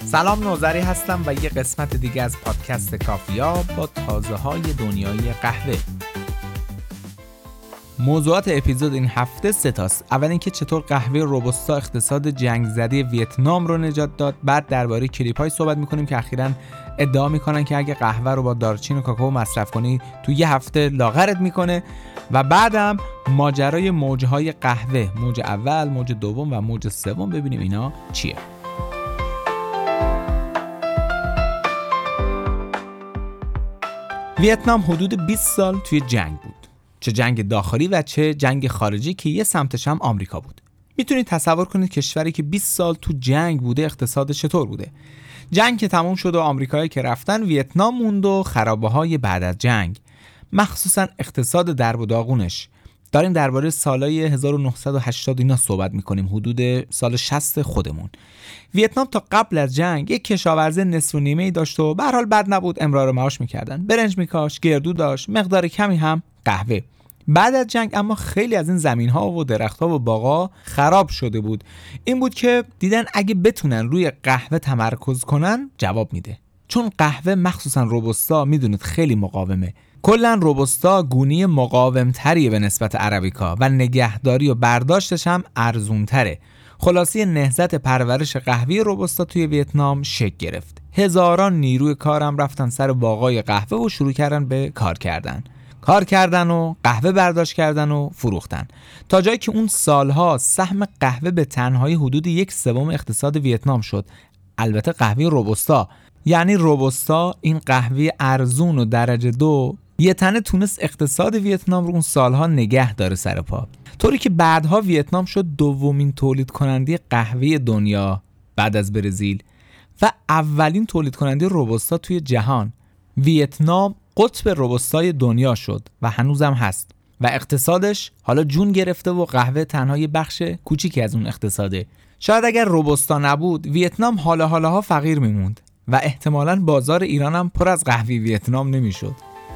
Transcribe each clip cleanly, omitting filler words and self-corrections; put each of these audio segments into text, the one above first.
سلام، نوذری هستم و یه قسمت دیگه از پادکست کافیا با تازه های دنیای قهوه. موضوعات اپیزود این هفته سه تاست. اول اینکه چطور قهوه روبوستا اقتصاد جنگ زده ویتنام رو نجات داد. بعد درباره کلیپ‌های صحبت می‌کنیم که اخیراً ادعا می‌کنن که اگه قهوه رو با دارچین و کاکائو مصرف کنی تو یه هفته لاغرت می‌کنه. و بعدم ماجرای موج‌های قهوه، موج اول، موج دوم و موج سوم، ببینیم اینا چیه. ویتنام حدود 20 سال توی جنگ بود. چه جنگ داخلی و چه جنگ خارجی که یه سمتش هم آمریکا بود. میتونید تصور کنید کشوری که 20 سال تو جنگ بوده اقتصادش چطور بوده. جنگ که تموم شد و آمریکایی که رفتن، ویتنام موند و خرابه‌های بعد از جنگ، مخصوصا اقتصاد درب و داغونش. داریم درباره سالای 1980 اینا صحبت میکنیم، حدود سال 60 خودمون. ویتنام تا قبل از جنگ یک کشاورزی نصف و نیمه‌ای داشت و به هر حال بد نبود، امرار معاش میکردن، برنج میکاشت، گردو داشت، مقدار کمی هم قهوه. بعد از جنگ اما خیلی از این زمین‌ها و درخت‌ها و باغ‌ها خراب شده بود. این بود که دیدن اگه بتونن روی قهوه تمرکز کنن جواب میده. چون قهوه مخصوصا روبوستا میدونید خیلی مقاومه. کلا روبوستا گونی مقاوم‌تریه به نسبت عربیکا و نگهداری و برداشتش هم ارزون‌تره. خلاصی نهضت پرورش قهوه روبوستا توی ویتنام شکل گرفت. هزاران نیروی کارم رفتن سر باغای قهوه و شروع کردن به کار کردن و قهوه برداشت کردن و فروختن، تا جایی که اون سالها سهم قهوه به تنهایی حدود 1/3 اقتصاد ویتنام شد. البته قهوه روبوستا، یعنی روبوستا، این قهوه ارزون و درجه 2، یه تنه تونست اقتصاد ویتنام رو اون سالها نگه داره سر پا، طوری که بعدها ویتنام شد دومین تولید کننده قهوه دنیا بعد از برزیل و اولین تولید کننده روبوستا توی جهان. ویتنام قطب روبوستای دنیا شد و هنوزم هست و اقتصادش حالا جون گرفته و قهوه تنها یه بخش کوچیکی از اون اقتصاده. شاید اگر روبوستا نبود ویتنام حالاها فقیر میموند و احتمالاً بازار ایران هم پر از قهوه ویتنام نمیشد.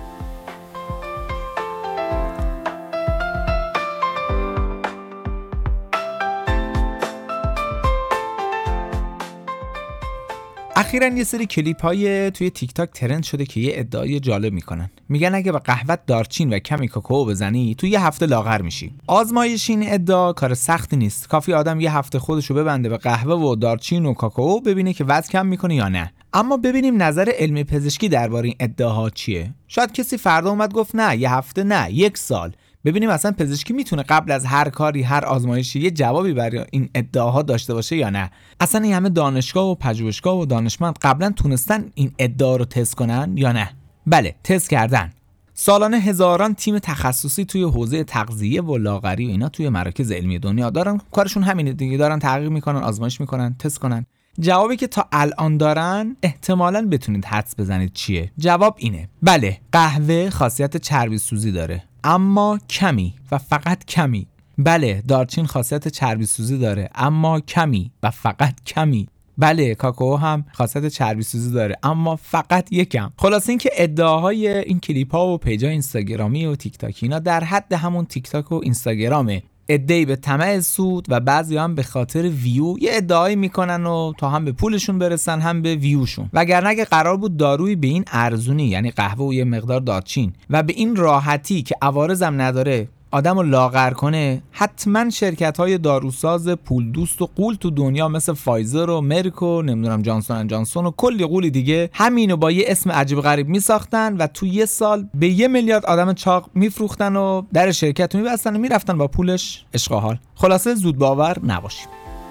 اخیراً یه سری کلیپ های توی تیک تاک ترند شده که یه ادعای جالب میکنن. میگن اگه به قهوه دارچین و کمی کاکائو بزنی توی یه هفته لاغر میشی. آزمایش این ادعا کار سختی نیست. کافی آدم یه هفته خودشو ببنده به قهوه و دارچین و کاکائو ببینه که وزن کم میکنه یا نه. اما ببینیم نظر علم پزشکی درباره این ادعاها چیه. شاید کسی فردا اومد گفت نه یه هفته، نه 1 سال. ببینیم اصلا پزشکی میتونه قبل از هر کاری، هر آزمایشی یه جوابی برای این ادعاها داشته باشه یا نه. اصلا این همه دانشگاه و پژوهشگاه و دانشمند قبلا تونستن این ادعا رو تست کنن یا نه؟ بله، تست کردن. سالانه هزاران تیم تخصصی توی حوزه تغذیه و لاغری و اینا توی مراکز علمی دنیا دارن، کارشون همینه دیگه، دارن تحقیق میکنن، آزمایش میکنن، تست کنن. جوابی که تا الان دارن احتمالاً بتونید حدس بزنید چیه. جواب اینه: بله، قهوه خاصیت چربی سوزی داره، اما کمی و فقط کمی. بله، دارچین خاصیت چربی سوزی داره، اما کمی و فقط کمی. بله، کاکائو هم خاصیت چربی سوزی داره، اما فقط یکم. خلاص این که ادعاهای این کلیپ ها و پیجای اینستاگرامی و تیک تاکی اینا در حد همون تیک تاک و اینستاگرامه. ادعی به طمع سود و بعضی هم به خاطر ویو یه ادعایی میکنن و تا هم به پولشون برسن هم به ویوشون. وگرنه اگه قرار بود دارویی به این ارزونی، یعنی قهوه و یه مقدار دارچین، و به این راحتی که عوارضم نداره آدمو لاغر کنه، حتما شرکت‌های داروساز پول دوست و قول تو دنیا مثل فایزر و مرک و نمیدونم جانسون اند جانسون و کلی قولی دیگه همینو با یه اسم عجیب غریب میساختن و تو یه سال به 1 میلیارد آدم چاق میفروختن و در شرکت میبستن و میرفتن با پولش عشق. خلاصه زود باور نباشیم.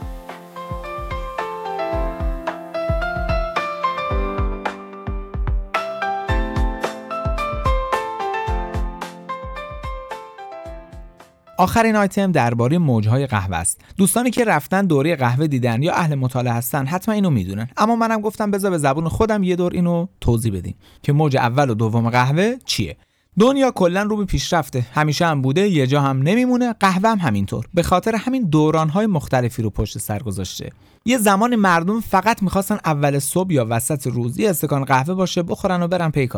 آخرین آیتم درباره موجهای قهوه است. دوستانی که رفتن دوره قهوه دیدن یا اهل مطالعه هستن حتما اینو میدونن، اما منم گفتم بذار به زبون خودم یه دور اینو توضیح بدیم که موج اول و دوم قهوه چیه. دنیا کلا رو به پیشرفته، همیشه هم بوده، یه جا هم نمیمونه. قهوه هم همینطور، به خاطر همین دوران‌های مختلفی رو پشت سر گذاشته. یه زمان مردم فقط می‌خواستن اول صبح یا وسط روز یه استکان قهوه باشه، بخورن و برن پی کارشون.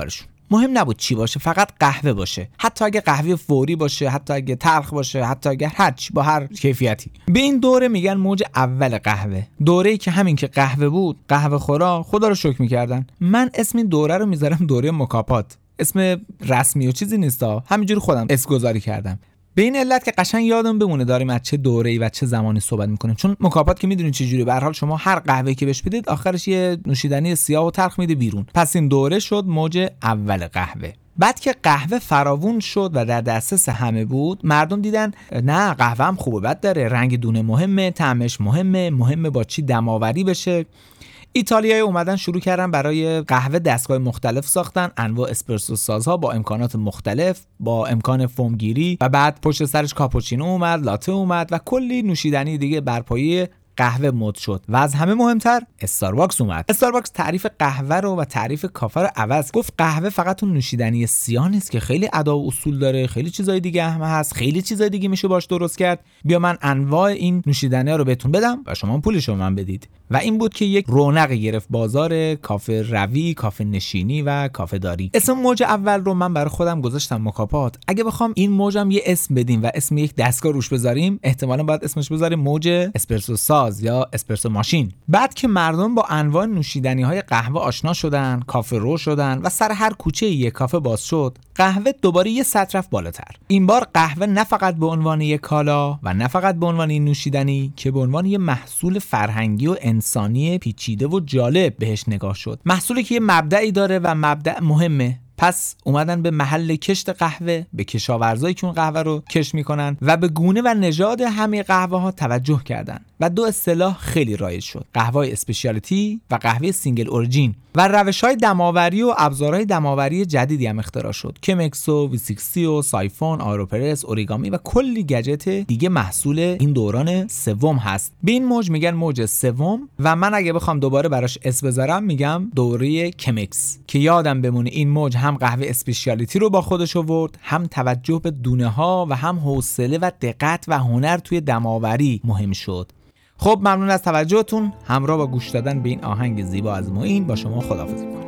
مهم نبود چی باشه، فقط قهوه باشه، حتی اگه قهوه فوری باشه، حتی اگه تلخ باشه، حتی اگه هرچی، با هر کیفیتی. به این دوره میگن موج اول قهوه. دوره‌ای که همین که قهوه بود، قهوه خورا خدا رو شکر می‌کردن. من اسم این دوره رو میذارم دوره مکاپات. اسم رسمی و چیزی نیستا، همینجوری خودم اسم گذاری کردم. به این علت که قشنگ یادم بمونه داریم از چه دوره‌ای و چه زمانی صحبت می‌کنیم، چون مکاپات که میدونید چه جوری، به هر حال شما هر قهوه‌ای که بهش بدید آخرش یه نوشیدنی سیاه و تلخ میده بیرون. پس این دوره شد موج اول قهوه. بعد که قهوه فراوون شد و در دسترس همه بود، مردم دیدن نه قهوه هم خوبه، بد داره، رنگ دونه مهمه، طعمش مهمه با چی دم‌آوری بشه. ایتالیایی اومدن شروع کردن برای قهوه دستگاه مختلف ساختن، انواع اسپرسو سازها با امکانات مختلف، با امکان فومگیری، و بعد پشت سرش کاپوچینو اومد، لاته اومد و کلی نوشیدنی دیگه بر پایه قهوه مد شد. و از همه مهمتر استارباکس اومد. استارباکس تعریف قهوه رو و تعریف کافه رو عوض. گفت قهوه فقط اون نوشیدنی سیاه نیست که خیلی ادا و اصول داره، خیلی چیزای دیگه هم هست، خیلی چیزای دیگه میشه باش درست کرد. بیا من انواع این نوشیدنی‌ها رو بهتون بدم و شما پولش رو من بدید. و این بود که یک رونق گرفت بازار کافه روی، کافه نشینی و کافه داری. اسم موج اول رو من برای خودم گذاشتم مکاپات. اگه بخوام این موجم یه اسم بدیم و اسم یک دستگاه روش بذاریم، احتمالاً باید اسمش بذاریم موج اسپرسو ساز یا اسپرسو ماشین. بعد که مردم با انواع نوشیدنی‌های قهوه آشنا شدن، کافه رو شدن و سر هر کوچه یک کافه باز شد، قهوه دوباره یه سطر رفت بالاتر. این بار قهوه نه فقط به عنوان یک کالا و نه فقط به عنوان نوشیدنی، که به عنوان یه محصول فرهنگی و انسانی پیچیده و جالب بهش نگاه شد. محصولی که یه مبدعی داره و مبدأ مهمه. پس اومدن به محل کشت قهوه، به کشاورزایی که اون قهوه رو کشت میکنن و به گونه و نژاد همه قهوه ها توجه کردن و دو اصطلاح خیلی رایج شد: قهوه اسپشیالیتی و قهوه سینگل اورجین. و روش‌های دم‌آوری و ابزارهای دم‌آوری جدیدی هم اختراع شد: کمکسو، وی60 سایفون، آروپرس، اوریگامی و کلی گجت دیگه محصول این دوران سوم هست. به این موج میگن موج سوم و من اگه بخوام دوباره براش اسم بذارم میگم دوره کمکس، که یادم بمونه این موج هم قهوه اسپشیالیتی رو با خودش آورد، هم توجه به دونه ها و هم حوصله و دقت و هنر توی دم‌آوری مهم شد. خب ممنون از توجهتون. همراه با گوش دادن به این آهنگ زیبا از معین با شما خداحافظی می‌کنم.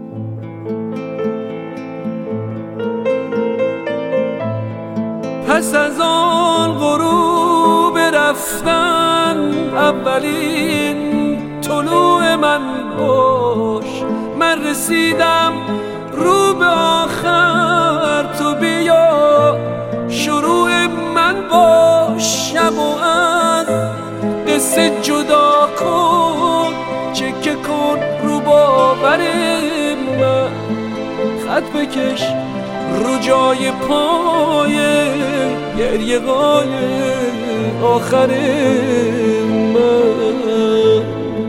پس از آن غروب رفتن اولین طلوع من باش، من رسیدم رو به آخر، تو بیا شروع من باش. شب و از قصه جدا کن، چکه کن رو باور من، خط بکش رو جای پای گریه های آخر من.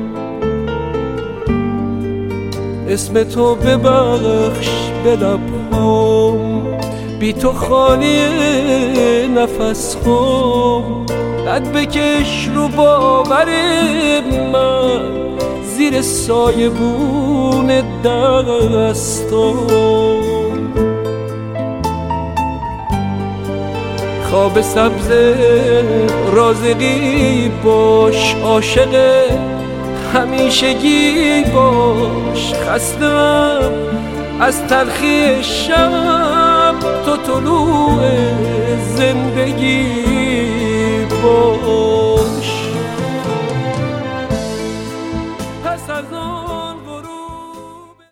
اسم تو ببخش به لبهام، بی تو خالی نفس خام، قد بکش رو باور من، زیر سایه بون دستام. خواب سبز رازقی باش، عاشق همیشگی باش، خستم از تلخی شب، تو طلوع زندگی باش. پس از